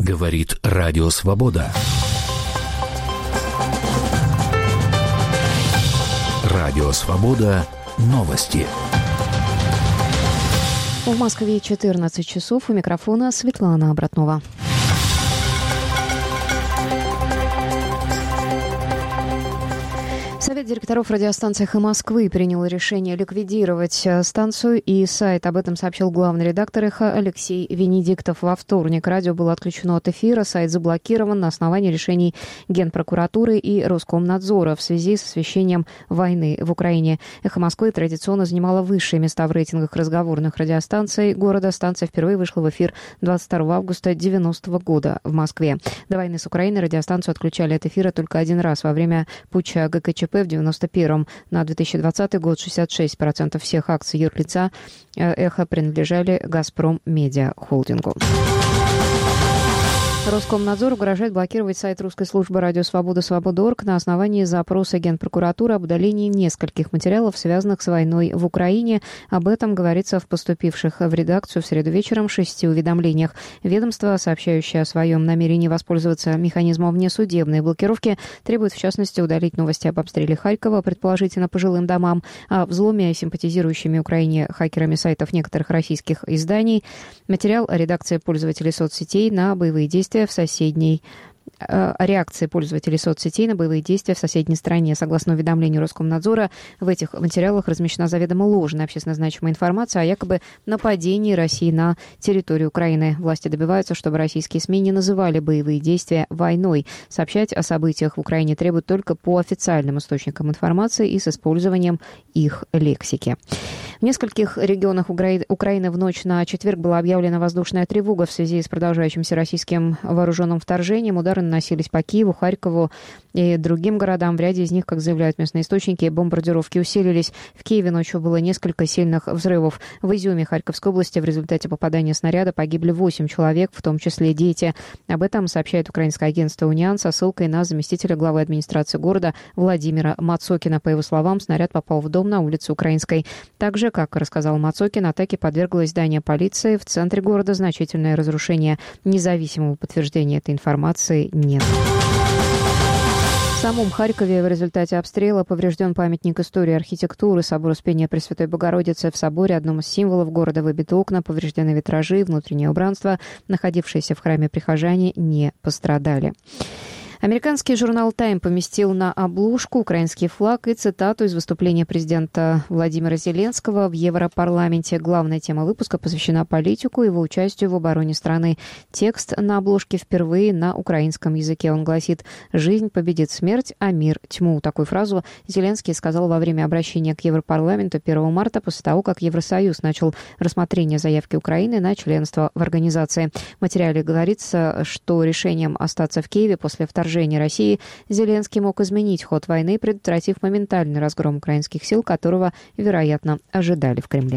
Говорит Радио Свобода. Радио Свобода. Новости. В Москве 14 часов. У микрофона Светлана Обратнова. Совет директоров радиостанции «Эхо Москвы» принял решение ликвидировать станцию и сайт. Об этом сообщил главный редактор «Эхо» Алексей Венедиктов. Во вторник радио было отключено от эфира, сайт заблокирован на основании решений Генпрокуратуры и Роскомнадзора в связи с освещением войны в Украине. «Эхо Москвы» традиционно занимала высшие места в рейтингах разговорных радиостанций города. Станция впервые вышла в эфир 22 августа 1990 года в Москве. До войны с Украиной радиостанцию отключали от эфира только один раз во время путча ГКЧП в 91-м. На 2020 год 66% всех акций юрлица «Эхо» принадлежали «Газпром Медиа Холдингу». Роскомнадзор угрожает блокировать сайт русской службы «Радио Свобода» Свобода.орг на основании запроса Генпрокуратуры об удалении нескольких материалов, связанных с войной в Украине. Об этом говорится в поступивших в редакцию в среду вечером 6 уведомлениях. Ведомство, сообщающее о своем намерении воспользоваться механизмом внесудебной блокировки, требует, в частности, удалить новости об обстреле Харькова, предположительно по жилым домам, о взломе симпатизирующими Украине хакерами сайтов некоторых российских изданий, материал о реакции пользователей соцсетей на боевые действия в соседней реакции пользователей соцсетей на боевые действия в соседней стране. Согласно уведомлению Роскомнадзора, в этих материалах размещена заведомо ложная общественно значимая информация о якобы нападении России на территорию Украины. Власти добиваются, чтобы российские СМИ не называли боевые действия войной. Сообщать о событиях в Украине требуют только по официальным источникам информации и с использованием их лексики. В нескольких регионах Украины в ночь на четверг была объявлена воздушная тревога в связи с продолжающимся российским вооруженным вторжением. Удары наносились по Киеву, Харькову и другим городам. В ряде из них, как заявляют местные источники, бомбардировки усилились. В Киеве ночью было несколько сильных взрывов. В Изюме Харьковской области в результате попадания снаряда погибли 8 человек, в том числе дети. Об этом сообщает украинское агентство «Униан» со ссылкой на заместителя главы администрации города Владимира Мацокина. По его словам, снаряд попал в дом на улице Украинской. Также, как рассказал Мацокин, атаке подверглось здание полиции. В центре города значительное разрушение. Независимого подтверждения этой информации нет. В самом Харькове в результате обстрела поврежден памятник истории архитектуры. Собор Успения Пресвятой Богородицы. В соборе, одном из символов города, выбиты окна, повреждены витражи, внутреннее убранство. Находившиеся в храме прихожане не пострадали. Американский журнал «Тайм» поместил на обложку украинский флаг и цитату из выступления президента Владимира Зеленского в Европарламенте. Главная тема выпуска посвящена политику и его участию в обороне страны. Текст на обложке впервые на украинском языке. Он гласит: «Жизнь победит смерть, а мир – тьму». Такую фразу Зеленский сказал во время обращения к Европарламенту 1 марта, после того, как Евросоюз начал рассмотрение заявки Украины на членство в организации. В материале говорится, что решением остаться в Киеве после вторжения России Зеленский мог изменить ход войны, предотвратив моментальный разгром украинских сил, которого, вероятно, ожидали в Кремле.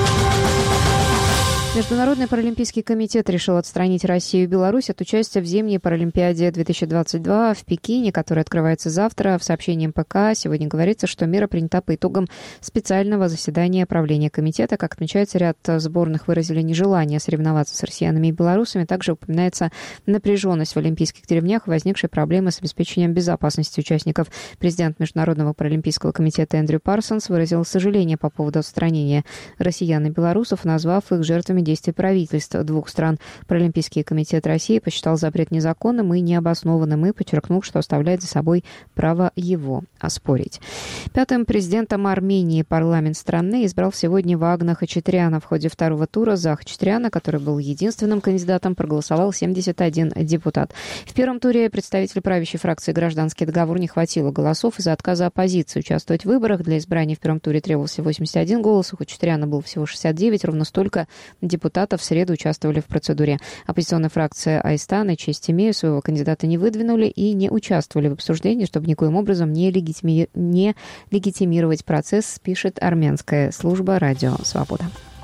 Международный паралимпийский комитет решил отстранить Россию и Беларусь от участия в зимней Паралимпиаде 2022 в Пекине, которая открывается завтра. В сообщении МПК сегодня говорится, что мера принята по итогам специального заседания правления комитета. Как отмечается, ряд сборных выразили нежелание соревноваться с россиянами и белорусами. Также упоминается напряженность в олимпийских деревнях, возникшие проблемы с обеспечением безопасности участников. Президент Международного паралимпийского комитета Эндрю Парсонс выразил сожаление по поводу отстранения россиян и белорусов, назвав их жертвами действий правительств двух стран. Паралимпийский комитет России посчитал запрет незаконным и необоснованным и подчеркнул, что оставляет за собой право его оспорить. Пятым президентом Армении парламент страны избрал сегодня Вагна Хачатряна. В ходе второго тура за Хачатряна, который был единственным кандидатом, проголосовал 71 депутат. В первом туре представителю правящей фракции «Гражданский договор» не хватило голосов из-за отказа оппозиции участвовать в выборах. Для избрания в первом туре требовался 81 голос, у Хачатряна было всего 69, ровно столько депутатов в среду участвовали в процедуре. Оппозиционная фракция Айстан и Честь имею своего кандидата не выдвинули и не участвовали в обсуждении, чтобы никоим образом не легитимировать процесс, пишет армянская служба «Радио Свобода».